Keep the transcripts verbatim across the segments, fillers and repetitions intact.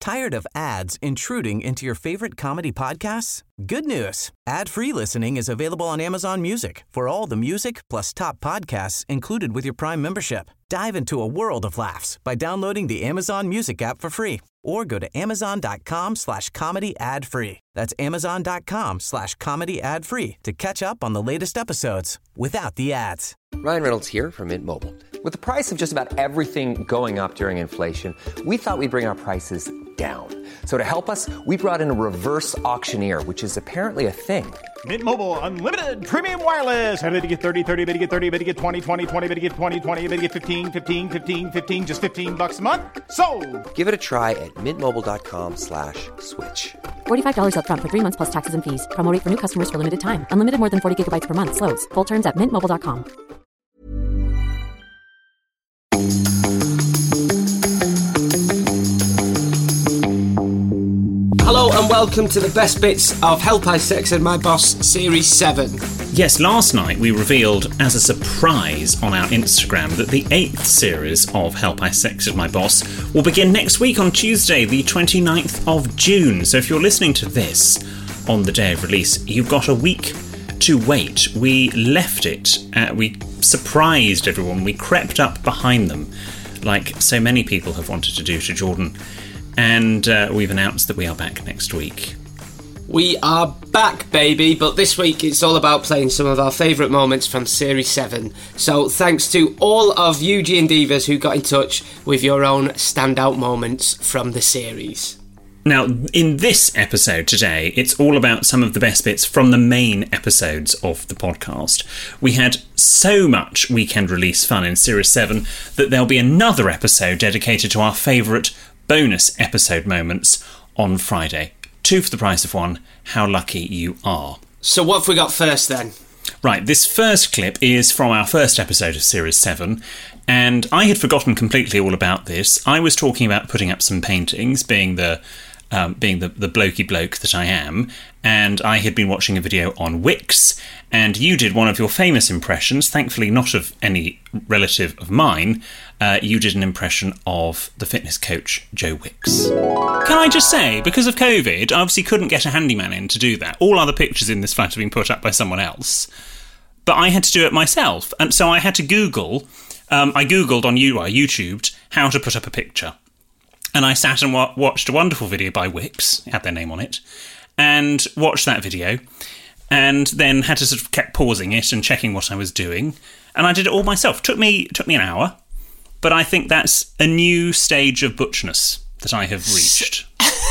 Tired of ads intruding into your favorite comedy podcasts? Good news. Ad-free listening is available on Amazon Music for all the music plus top podcasts included with your Prime membership. Dive into a world of laughs by downloading the Amazon Music app for free or go to amazon.com slash comedy ad free. That's amazon.com slash comedy ad free to catch up on the latest episodes without the ads. Ryan Reynolds here from Mint Mobile. With the price of just about everything going up during inflation, we thought we'd bring our prices down. So to help us, we brought in a reverse auctioneer, which is apparently a thing. Mint Mobile Unlimited Premium Wireless. How to get thirty, thirty, bit to get thirty, bit to get twenty, twenty, twenty, bit to get twenty, twenty, bit to get fifteen, fifteen, fifteen, fifteen, just fifteen bucks a month? Sold! Give it a try at mintmobile.com slash switch. forty-five dollars up front for three months plus taxes and fees. Promo rate for new customers for limited time. Unlimited more than forty gigabytes per month. Slows full terms at mint mobile dot com. Hello and welcome to the best bits of Help I Sexted My Boss Series seven. Yes, last night we revealed as a surprise on our Instagram that the eighth series of Help I Sexted My Boss will begin next week on Tuesday, the twenty-ninth of June. So if you're listening to this on the day of release, you've got a week to wait. We left it, uh, we surprised everyone, we crept up behind them like so many people have wanted to do to Jordan. And uh, we've announced that we are back next week. We are back, baby, but this week it's all about playing some of our favourite moments from Series seven. So thanks to all of you G and Divas who got in touch with your own standout moments from the series. Now, in this episode today, it's all about some of the best bits from the main episodes of the podcast. We had so much weekend release fun in Series seven that there'll be another episode dedicated to our favourite bonus episode moments on Friday. Two for the price of one. How lucky you are. So what have we got first then? Right, this first clip is from our first episode of Series seven, and I had forgotten completely all about this. I was talking about putting up some paintings, being the um, being the, the blokey bloke that I am, and I had been watching a video on Wix, and you did one of your famous impressions, thankfully not of any relative of mine. Uh, you did an impression of the fitness coach, Joe Wicks. Can I just say, because of COVID, I obviously couldn't get a handyman in to do that. All other pictures in this flat have been put up by someone else. But I had to do it myself. And so I had to Google, um, I Googled on YouTubed how to put up a picture. And I sat and wa- watched a wonderful video by Wix, it had their name on it, and watched that video, and then had to sort of kept pausing it and checking what I was doing. And I did it all myself. Took me took me an hour. But I think that's a new stage of butchness that I have reached.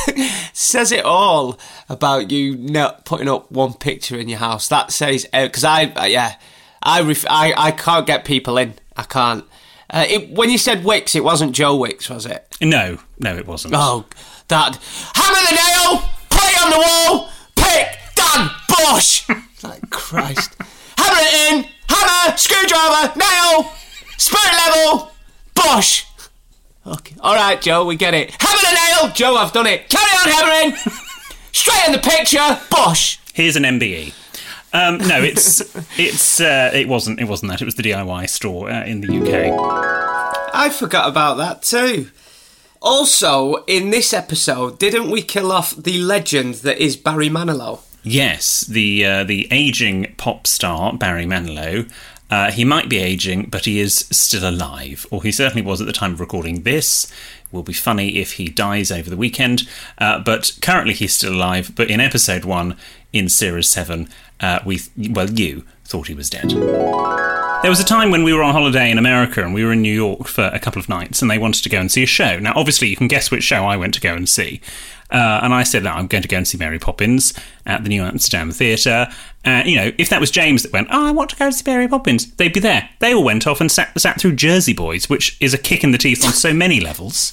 Says it all about you not putting up one picture in your house. That says, because uh, I, uh, yeah, I, ref- I I can't get people in. I can't. Uh, it, when you said Wix, it wasn't Joe Wicks, was it? No, no, it wasn't. Oh, that. Hammer the nail, put it on the wall, pick, done, bush. Like, Christ. Hammer it in, hammer, screwdriver, nail, spirit level, bush. Okay. All right, Joe, we get it. Hammer the nail, Joe, I've done it. Carry on hammering. Straight in the picture, bush. Here's an M B E. Um, no, it's it's uh, it wasn't it wasn't that. It was the D I Y store uh, in the U K. I forgot about that too. Also, in this episode, didn't we kill off the legend that is Barry Manilow? Yes, the uh, the ageing pop star Barry Manilow. Uh, he might be ageing, but he is still alive, or he certainly was at the time of recording this. It will be funny if he dies over the weekend, uh, but currently he's still alive. But in episode one, in series seven, uh, we well, you thought he was dead. There was a time when we were on holiday in America and we were in New York for a couple of nights and they wanted to go and see a show. Now, obviously, you can guess which show I went to go and see. Uh, and I said, no, I'm going to go and see Mary Poppins at the New Amsterdam Theatre. Uh, you know, if that was James that went, oh, I want to go and see Mary Poppins, they'd be there. They all went off and sat, sat through Jersey Boys, which is a kick in the teeth on so many levels.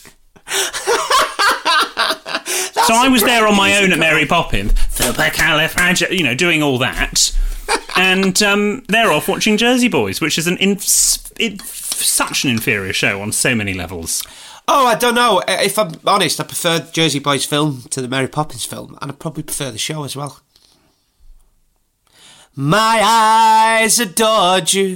So I was there on my own at Mary Poppins, you know, doing all that. And um, they're off watching Jersey Boys, which is an inf- it, such an inferior show on so many levels. Oh, I don't know. If I'm honest, I prefer Jersey Boys film to the Mary Poppins film, and I probably prefer the show as well. My eyes adored you.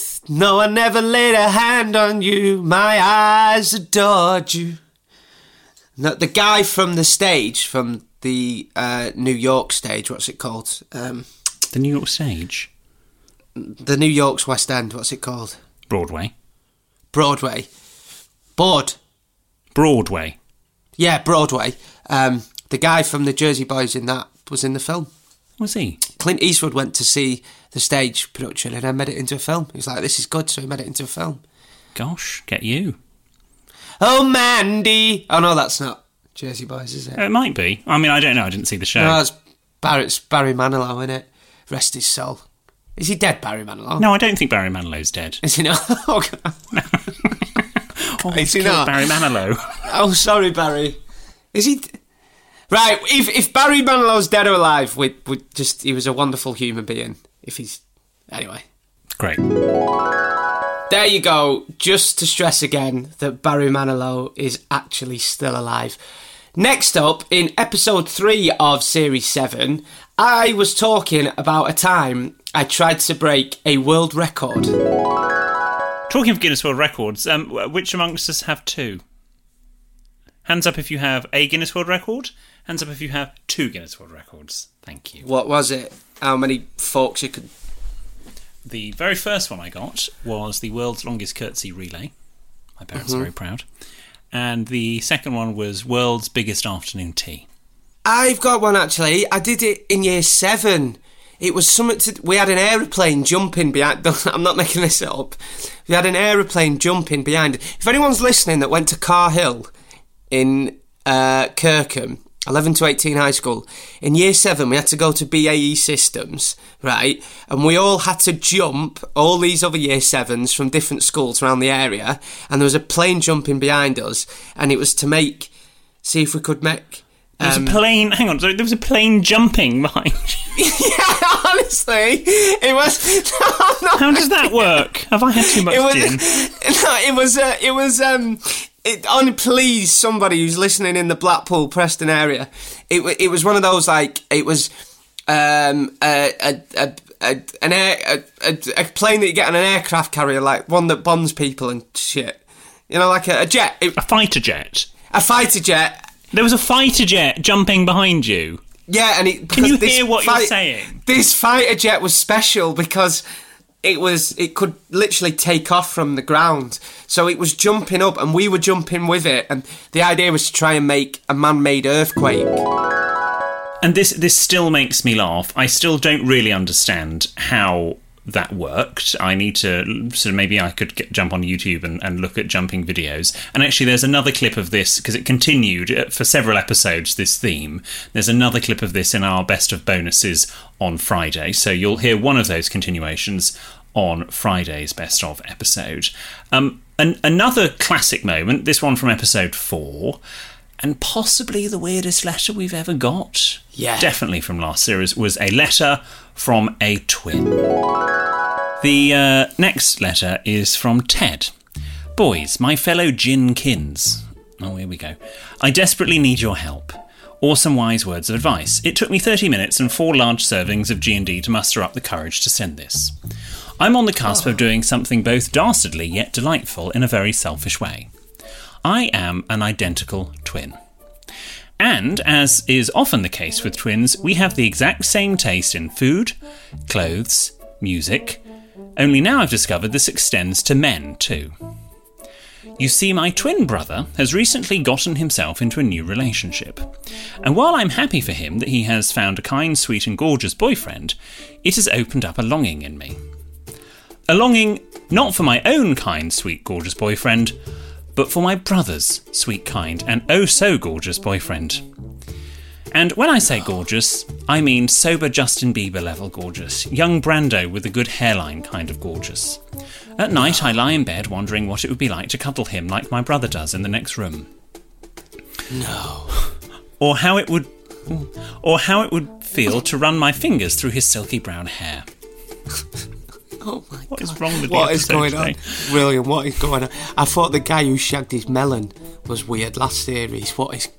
No, I never laid a hand on you. My eyes adored you. No, the guy from the stage, from the uh, New York stage, what's it called? Um, the New York stage? The New York's West End, what's it called? Broadway. Broadway. Board. Broadway. Yeah, Broadway. Um, the guy from the Jersey Boys in that was in the film. Was he? Clint Eastwood went to see the stage production and then made it into a film. He was like, this is good, so he made it into a film. Gosh, get you. Oh, Mandy. Oh, no, that's not Jersey Boys, is it? It might be. I mean, I don't know. I didn't see the show. No, it's Barry, it's Barry Manilow, isn't it? Rest his soul. Is he dead, Barry Manilow? No, I don't think Barry Manilow's dead. Is he not? Oh, God. Oh, is he not? Barry Manilow. Oh, sorry, Barry. Is he... D- right, if if Barry Manilow's dead or alive, we we just... He was a wonderful human being. If he's... Anyway. Great. There you go. Just to stress again that Barry Manilow is actually still alive. Next up, in episode three of Series seven, I was talking about a time I tried to break a world record. Talking of Guinness World Records, um, which amongst us have two? Hands up if you have a Guinness World Record. Hands up if you have two Guinness World Records. Thank you. What was it? How many forks you could... The very first one I got was the world's longest curtsy relay. My parents Mm-hmm. are very proud. And the second one was world's biggest afternoon tea. I've got one, actually. I did it in year seven. It was something to... We had an aeroplane jumping behind... I'm not making this up. We had an aeroplane jumping behind... If anyone's listening that went to Car Hill in uh, Kirkham, eleven to eighteen high school, in year seven we had to go to B A E Systems, right? And we all had to jump, all these other year sevens from different schools around the area, and there was a plane jumping behind us, and it was to make... See if we could make... There was um, a plane... Hang on, sorry, there was a plane jumping behind you. Yeah, honestly, it was... No, no, How does that work? Have I had too much it was, gin? No, it was... Uh, it was... Um, it, only please somebody who's listening in the Blackpool, Preston area. It it was one of those, like, it was um, a, a, a, a, an air, a, a plane that you get on an aircraft carrier, like one that bombs people and shit. You know, like a, a jet. It, A fighter jet? a fighter jet. There was a fighter jet jumping behind you. Yeah, and it... Can you this hear what fight- you're saying? This fighter jet was special because... It was. It could literally take off from the ground, so it was jumping up, and we were jumping with it. And the idea was to try and make a man-made earthquake. And this this still makes me laugh. I still don't really understand how that worked. I need to... So maybe I could get, jump on YouTube and, and look at jumping videos. And actually, there's another clip of this, because it continued for several episodes, this theme. There's another clip of this in our Best of Bonuses on Friday. So you'll hear one of those continuations on Friday's Best of episode. Um, an, another classic moment, this one from episode four... And possibly the weirdest letter we've ever got. Yeah. Definitely from last series, was a letter from a twin. The uh, next letter is from Ted. Boys, my fellow gin kins. Oh, here we go. I desperately need your help. Or some wise words of advice. It took me thirty minutes and four large servings of G and D to muster up the courage to send this. I'm on the cusp of doing something both dastardly yet delightful in a very selfish way. I am an identical twin. And, as is often the case with twins, we have the exact same taste in food, clothes, music, only now I've discovered this extends to men too. You see, my twin brother has recently gotten himself into a new relationship, and while I'm happy for him that he has found a kind, sweet and gorgeous boyfriend, it has opened up a longing in me. A longing not for my own kind, sweet, gorgeous boyfriend, but for my brother's sweet, kind, and oh-so-gorgeous boyfriend. And when I say gorgeous, I mean sober Justin Bieber-level gorgeous, young Brando with a good hairline kind of gorgeous. At night, I lie in bed wondering what it would be like to cuddle him like my brother does in the next room. No. Or how it would... Or how it would feel to run my fingers through his silky brown hair. Oh my What God. is wrong with What the is episode going today? on? William, what is going on? I thought the guy who shagged his melon was weird last series. What is...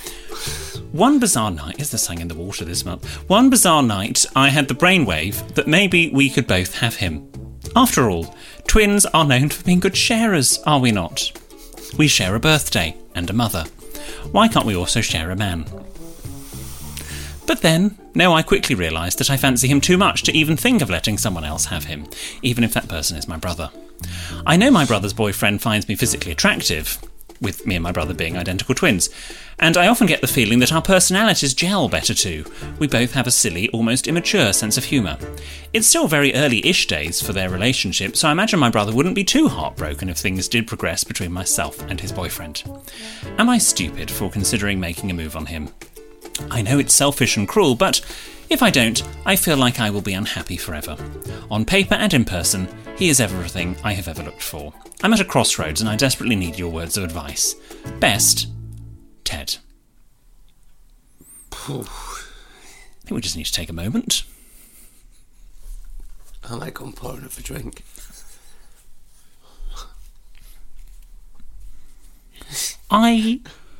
One bizarre night, is the Sang in the Water this month? One bizarre night, I had the brainwave that maybe we could both have him. After all, twins are known for being good sharers, are we not? We share a birthday and a mother. why can't we also share a man? But then, no, I quickly realised that I fancy him too much to even think of letting someone else have him, even if that person is my brother. I know my brother's boyfriend finds me physically attractive, with me and my brother being identical twins, and I often get the feeling that our personalities gel better too. We both have a silly, almost immature sense of humour. It's still very early-ish days for their relationship, so I imagine my brother wouldn't be too heartbroken if things did progress between myself and his boyfriend. Am I stupid for considering making a move on him? I know it's selfish and cruel, but if I don't, I feel like I will be unhappy forever. On paper and in person, he is everything I have ever looked for. I'm at a crossroads and I desperately need your words of advice. Best, Ted. I think we just need to take a moment. I might go and pour another drink. I...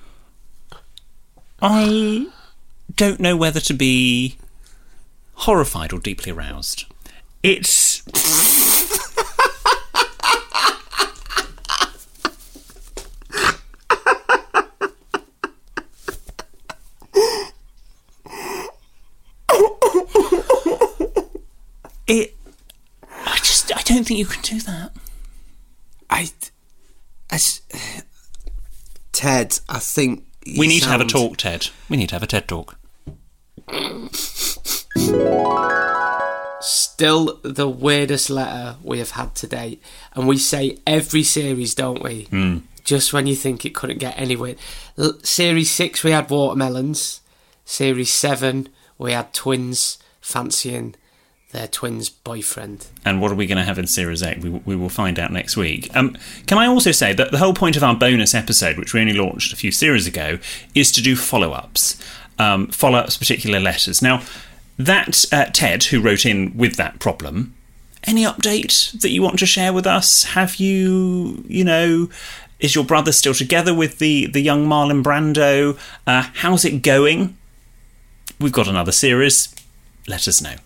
I don't know whether to be horrified or deeply aroused. It's... It... I just... I don't think you can do that. I... I Ted, I think... We need sound... to have a talk, Ted. We need to have a TED talk. Still the weirdest letter we have had to date. And we say every series, don't we? Mm. Just when you think it couldn't get any weird. L- series six, we had watermelons. Series seven, we had twins fancying their twins' boyfriend. And what are we going to have in Series eight? We, we will find out next week. Um, can I also say that the whole point of our bonus episode, which we only launched a few series ago, is to do follow-ups. Um, follow-ups, particular letters. Now, that uh, Ted, who wrote in with that problem, any update that you want to share with us? Have you, you know... Is your brother still together with the, the young Marlon Brando? Uh, how's it going? We've got another series. Let us know.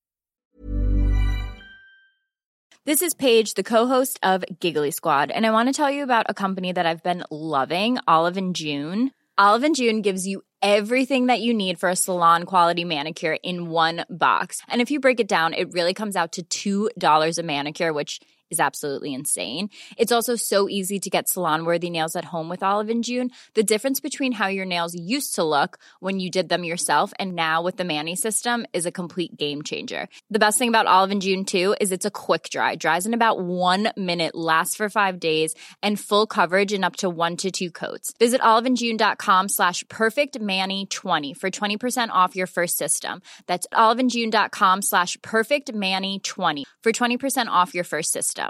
This is Paige, the co-host of Giggly Squad, and I want to tell you about a company that I've been loving, Olive and June. Olive and June gives you everything that you need for a salon-quality manicure in one box. And if you break it down, it really comes out to two dollars a manicure, which is absolutely insane. It's also so easy to get salon-worthy nails at home with Olive and June. The difference between how your nails used to look when you did them yourself and now with the Mani system is a complete game changer. The best thing about Olive and June, too, is it's a quick dry. Dries in about one minute, lasts for five days, and full coverage in up to one to two coats. Visit oliveandjune.com slash perfectmani20 for twenty percent off your first system. That's oliveandjune.com slash perfectmani20 for twenty percent off your first system.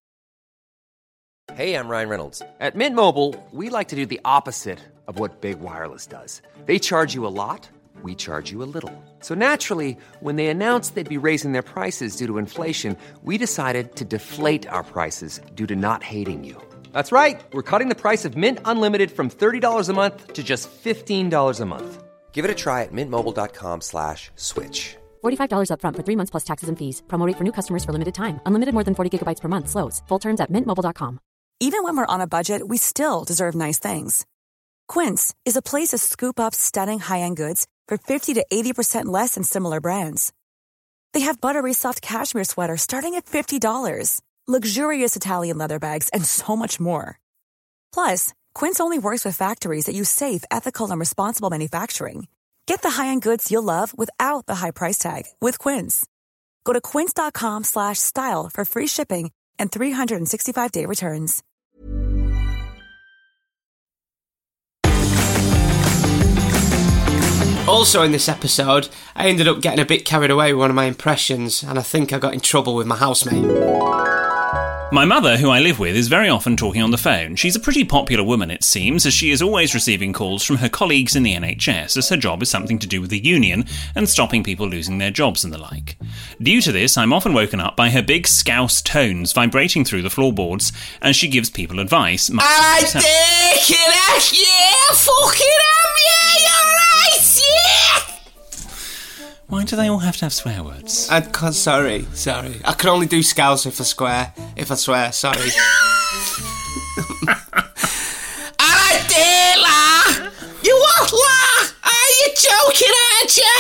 Hey, I'm Ryan Reynolds. At Mint Mobile, we like to do the opposite of what Big Wireless does. They charge you a lot, we charge you a little. So naturally, when they announced they'd be raising their prices due to inflation, we decided to deflate our prices due to not hating you. That's right. We're cutting the price of Mint Unlimited from thirty dollars a month to just fifteen dollars a month. Give it a try at mintmobile.com slash switch. forty-five dollars up front for three months plus taxes and fees. Promo rate for new customers for limited time. Unlimited more than forty gigabytes per month slows. Full terms at mint mobile dot com. Even when we're on a budget, we still deserve nice things. Quince is a place to scoop up stunning high-end goods for fifty to eighty percent less than similar brands. They have buttery soft cashmere sweaters starting at fifty dollars, luxurious Italian leather bags, and so much more. Plus, Quince only works with factories that use safe, ethical, and responsible manufacturing. Get the high-end goods you'll love without the high price tag with Quince. Go to quince.com slash style for free shipping and three sixty-five day returns. Also in this episode, I ended up getting a bit carried away with one of my impressions, and I think I got in trouble with my housemate. My mother, who I live with, is very often talking on the phone. She's a pretty popular woman, it seems, as she is always receiving calls from her colleagues in the N H S, as her job is something to do with the union and stopping people losing their jobs and the like. Due to this, I'm often woken up by her big scouse tones vibrating through the floorboards as she gives people advice. My- I take it at yeah, fucking am, yeah, you're right, yeah! Why do they all have to have swear words? I can't, sorry, sorry. I can only do scouse if I swear, if I swear, sorry.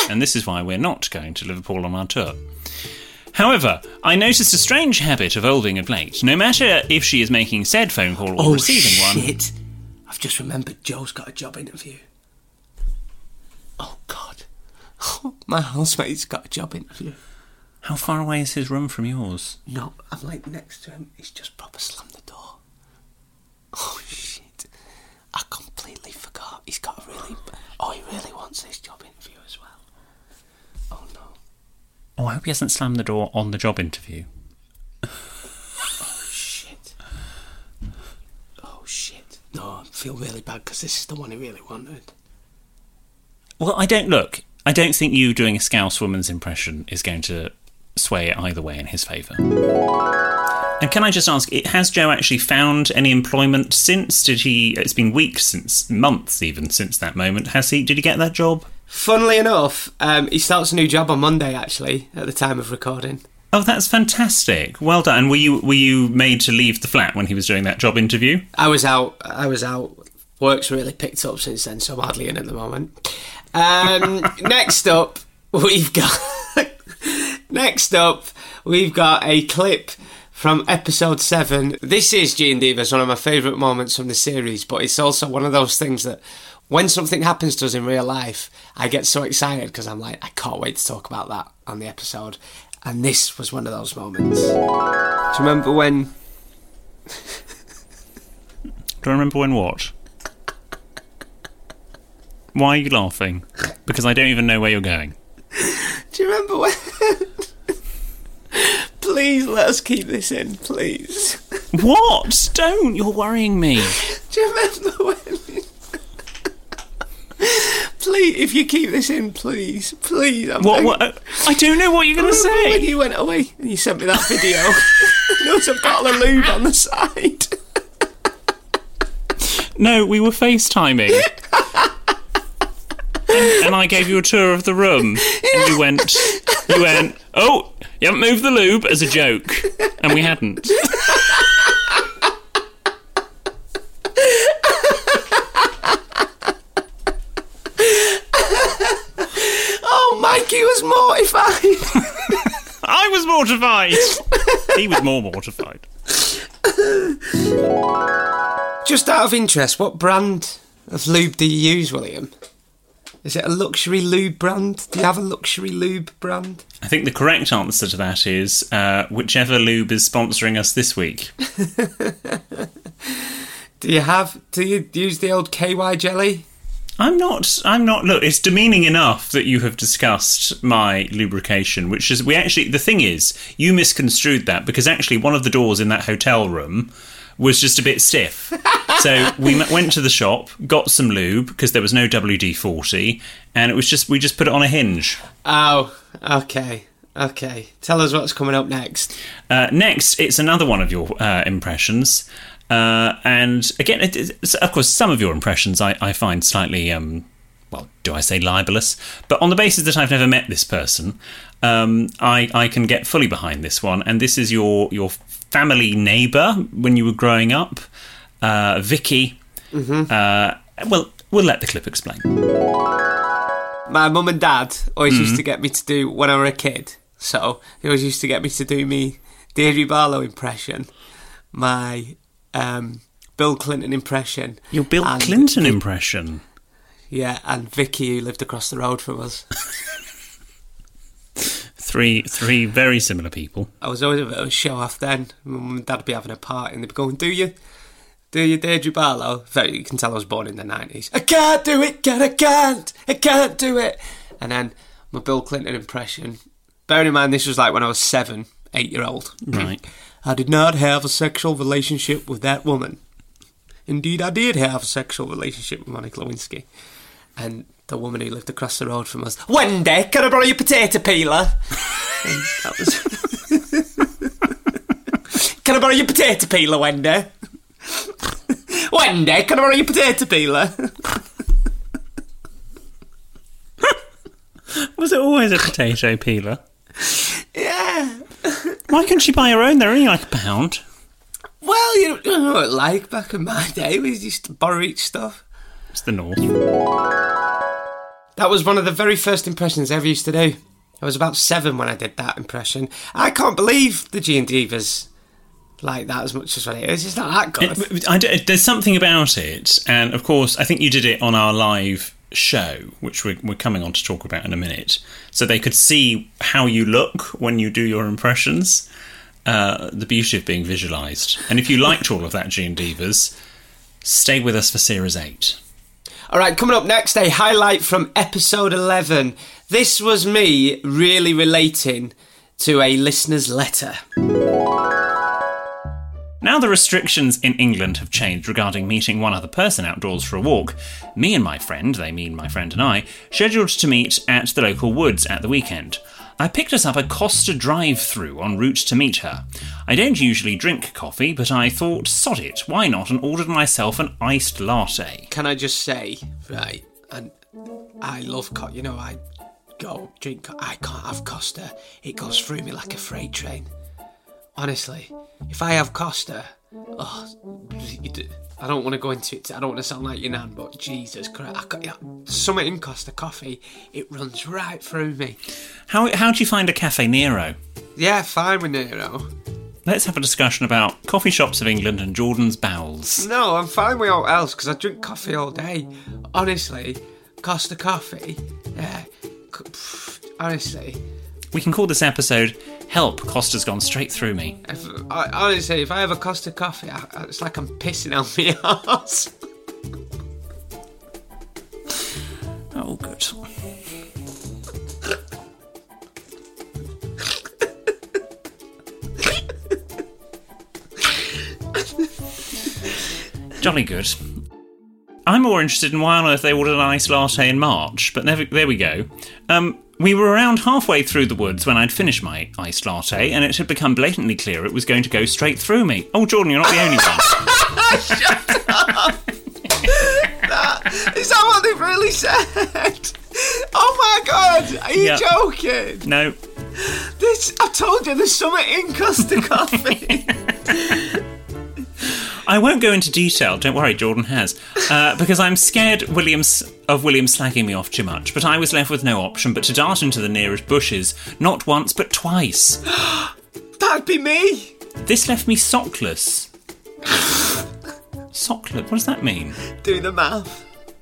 and this is why we're not going to Liverpool on our tour. However, I noticed a strange habit evolving of late. No matter if she is making said phone call or oh, receiving one... Oh, shit. I've just remembered Joe's got a job interview. Oh, God. My housemate's got a job interview. How far away is his room from yours? No, I'm, like, next to him. He's just proper slammed the door. Oh, shit. I completely forgot. He's got a really... Oh, he really wants this job interview as well. Oh, no. Oh, I hope he hasn't slammed the door on the job interview. Oh, shit. Oh, shit. No, I feel really bad because this is the one he really wanted. Well, I don't... Look, I don't think you doing a Scouse woman's impression is going to sway it either way in his favour. And can I just ask, has Joe actually found any employment since? Did he... It's been weeks since, months even, since that moment. Has he... Did he get that job? Funnily enough, um, he starts a new job on Monday, actually, at the time of recording. Oh, that's fantastic. Well done. And were you were you made to leave the flat when he was doing that job interview? I was out. I was out. Work's really picked up since then, so I'm hardly in at the moment. Um, next up, we've got... next up, we've got a clip from episode seven. This is G and Divas, one of my favourite moments from the series, but it's also one of those things that when something happens to us in real life, I get so excited because I'm like, I can't wait to talk about that on the episode. And this was one of those moments. Do you remember when... Do I remember when what? Why are you laughing? Because I don't even know where you're going. Do you remember when... Please let us keep this in, please. What? Don't. You're worrying me. Do you remember when... Please, if you keep this in, please, please. I'm what, what? I don't know what you're going to say. When you went away and you sent me that video, there was a bottle of lube on the side. No, we were FaceTiming. and, and I gave you a tour of the room. And you went, you went, oh, you haven't moved the lube, as a joke. And we hadn't. Oh, Mikey was mortified. I was mortified. He was more mortified. Just out of interest, what brand of lube do you use, William? Is it a luxury lube brand? Do you have a luxury lube brand? I think the correct answer to that is uh, whichever lube is sponsoring us this week. Do you have? Do you use the old K Y jelly? I'm not, I'm not, look, it's demeaning enough that you have discussed my lubrication, which is, we actually, the thing is, you misconstrued that because actually one of the doors in that hotel room was just a bit stiff. So we went to the shop, got some lube, because there was no W D forty, and it was just, we just put it on a hinge. Oh, okay, okay. Tell us what's coming up next. Uh, next, it's another one of your uh, impressions. Uh, and again, it, it, of course, some of your impressions I, I find slightly, um, well, do I say libelous? But on the basis that I've never met this person, um, I, I can get fully behind this one. And this is your your family neighbour when you were growing up, uh, Vicky. Mm-hmm. Uh, well, we'll let the clip explain. My mum and dad always mm-hmm. used to get me to do, when I was a kid, so they always used to get me to do me Deirdre Barlow impression, my... Um, Bill Clinton impression. Your Bill Clinton Vic- impression? Yeah, and Vicky, who lived across the road from us. three three very similar people. I was always a bit of a show-off then. My mum and dad would be having a party and they'd be going, do you? Do you, Deirdre Barlow? You can tell I was born in the nineties. I can't do it, God, I can't. I can't do it. And then my Bill Clinton impression. Bearing in mind, this was like when I was seven, eight-year-old. Right. I did not have a sexual relationship with that woman. Indeed, I did have a sexual relationship with Monica Lewinsky. And the woman who lived across the road from us, Wendy, can I borrow your potato peeler? And that was... Can I borrow your potato peeler, Wendy? Wendy, can I borrow your potato peeler? Was it always a potato peeler? Yeah. Why couldn't she buy her own? They're only like a pound. Well, you know what, like back in my day, we used to borrow each stuff. It's the North. That was one of the very first impressions I ever used to do. I was about seven when I did that impression. I can't believe the G and Divas like that as much as what it is. It's not that good. It, I, there's something about it, and of course, I think you did it on our live show, which we're, we're coming on to talk about in a minute, so they could see how you look when you do your impressions. Uh, the beauty of being visualised. And if you liked all of that, G and Divas, stay with us for Series eight. All right, coming up next, a highlight from episode eleven. This was me really relating to a listener's letter. Now the restrictions in England have changed regarding meeting one other person outdoors for a walk. Me and my friend, they mean my friend and I, scheduled to meet at the local woods at the weekend. I picked us up a Costa drive-through en route to meet her. I don't usually drink coffee, but I thought, sod it, why not, and ordered myself an iced latte. Can I just say, right, and I love coffee, you know, I go drink co- I can't have Costa. It goes through me like a freight train. Honestly, if I have Costa, oh, I don't want to go into it, I don't want to sound like your nan, but Jesus Christ, I got, yeah, something in Costa coffee, it runs right through me. How how do you find a Cafe Nero? Yeah, fine with Nero. Let's have a discussion about coffee shops of England and Jordan's bowels. No, I'm fine with all else, because I drink coffee all day. Honestly, Costa coffee, yeah, honestly. We can call this episode Help, Costa's Gone Straight Through Me. If, I, honestly, if I have a Costa coffee, I, it's like I'm pissing out my arse. Oh, good. Jolly good. I'm more interested in why on earth they ordered an iced latte in March, but there, there we go. Um... We were around halfway through the woods when I'd finished my iced latte, and it had become blatantly clear it was going to go straight through me. Oh, Jordan, you're not the only one. Shut up! that, is that what they've really said? Oh my God, are you yep. joking? No. This, I told you, there's something in Costa coffee. I won't go into detail, don't worry, Jordan has, uh, because I'm scared Williams of William slagging me off too much, but I was left with no option but to dart into the nearest bushes, not once but twice. That'd be me! This left me sockless. Sockless? What does that mean? Do the math.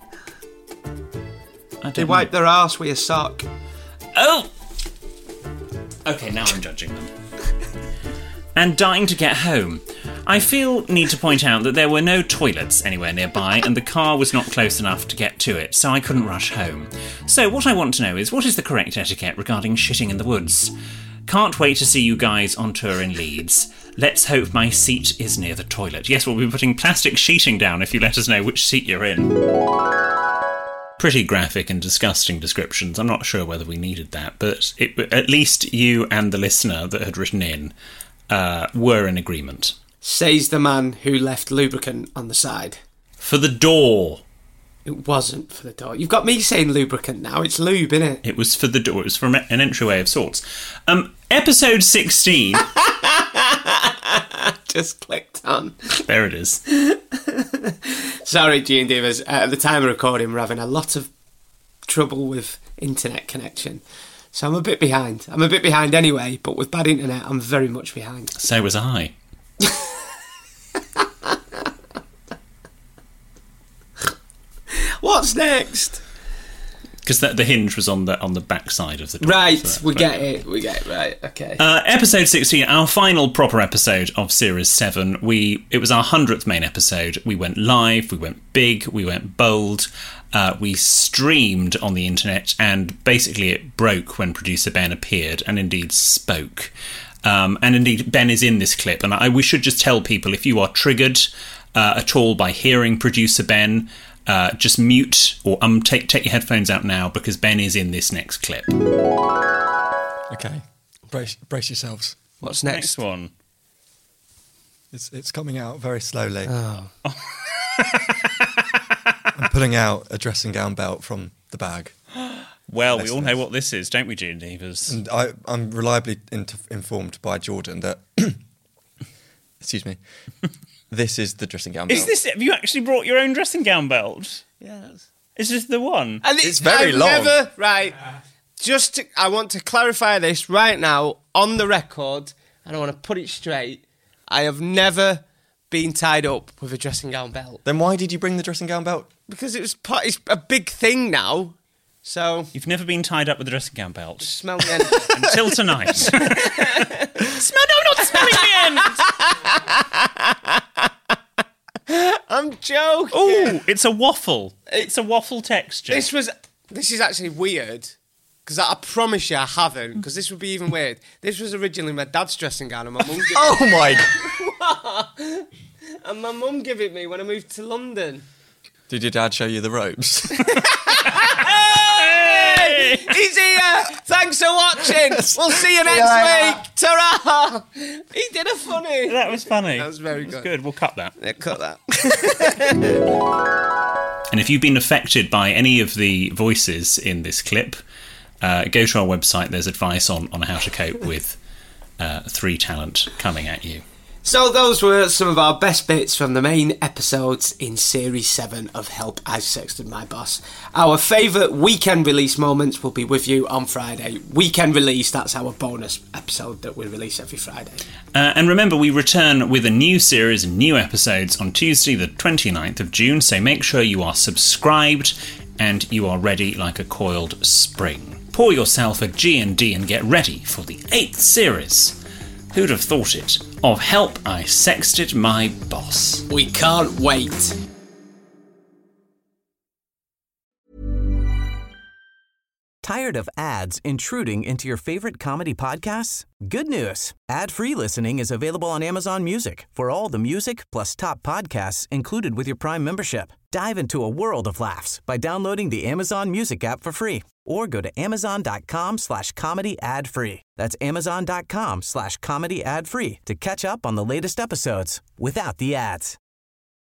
I they wipe know. their arse with a sock. Oh! Okay, now I'm judging them. And dying to get home. I feel need to point out that there were no toilets anywhere nearby and the car was not close enough to get to it, so I couldn't rush home. So what I want to know is, what is the correct etiquette regarding shitting in the woods? Can't wait to see you guys on tour in Leeds. Let's hope my seat is near the toilet. Yes, we'll be putting plastic sheeting down if you let us know which seat you're in. Pretty graphic and disgusting descriptions. I'm not sure whether we needed that, but it, at least you and the listener that had written in uh, were in agreement. Says the man who left lubricant on the side. For the door. It wasn't for the door. You've got me saying lubricant now. It's lube, innit? It was for the door. It was for an entryway of sorts. Um, episode sixteen. Just clicked on. There it is. Sorry, G and Divas. Uh, at the time of recording, we're having a lot of trouble with internet connection. So I'm a bit behind. I'm a bit behind anyway, but with bad internet, I'm very much behind. So was I. What's next? Because the, the hinge was on the on the back side of the door. Right, so we get it. We get it. Right, okay. Uh, episode sixteen, our final proper episode of Series seven. We it was our hundredth main episode. We went live. We went big. We went bold. Uh, we streamed on the internet, and basically it broke when producer Ben appeared and indeed spoke. Um, and indeed, Ben is in this clip, and I, we should just tell people, if you are triggered uh, at all by hearing producer Ben, uh, just mute or um, take take your headphones out now, because Ben is in this next clip. Okay, brace brace yourselves. What's next? Next one. It's it's coming out very slowly. Oh. I'm pulling out a dressing gown belt from the bag. Well, we all know what this is, don't we, G and Divas? And I, I'm reliably in- informed by Jordan that, excuse me, this is the dressing gown belt. Is this? Have you actually brought your own dressing gown belt? Yes. Is this the one? And It's very I've long. Never, right. Just to, I want to clarify this right now on the record, and I want to put it straight. I have never been tied up with a dressing gown belt Then why did you bring the dressing gown belt? because it was part, it's a big thing now. So You've never been tied up with a dressing gown belt smell the end. until tonight. Smell? No, not smelling the end. I'm joking. Oh, it's a waffle. It's a waffle texture. This was. This is actually weird because I, I promise you I haven't. Because this would be even weird. This was originally my dad's dressing gown, and my mum. Gave Oh my! and my mum gave it me when I moved to London. Did your dad show you the ropes? Hey! He's here! Thanks for watching! We'll see you next Yeah. week! Ta-ra! He did a funny! That was funny. That was very That's good. good. We'll cut that. Yeah, cut that. And if you've been affected by any of the voices in this clip, uh, go to our website. There's advice on, on how to cope with uh, three talent coming at you. So those were some of our best bits from the main episodes in Series seven of Help, I Sexted My Boss. Our favourite weekend release moments will be with you on Friday. Weekend release, that's our bonus episode that we release every Friday. Uh, and remember, we return with a new series and new episodes on Tuesday the twenty-ninth of June, so make sure you are subscribed and you are ready like a coiled spring. Pour yourself a G and D and get ready for the eighth series. Who'd have thought it? Of Help, I Sexted My Boss. We can't wait. Tired of ads intruding into your favorite comedy podcasts? Good news. Ad-free listening is available on Amazon Music for all the music plus top podcasts included with your Prime membership. Dive into a world of laughs by downloading the Amazon Music app for free or go to amazon.com slash comedy ad free. That's amazon.com slash comedy ad free to catch up on the latest episodes without the ads.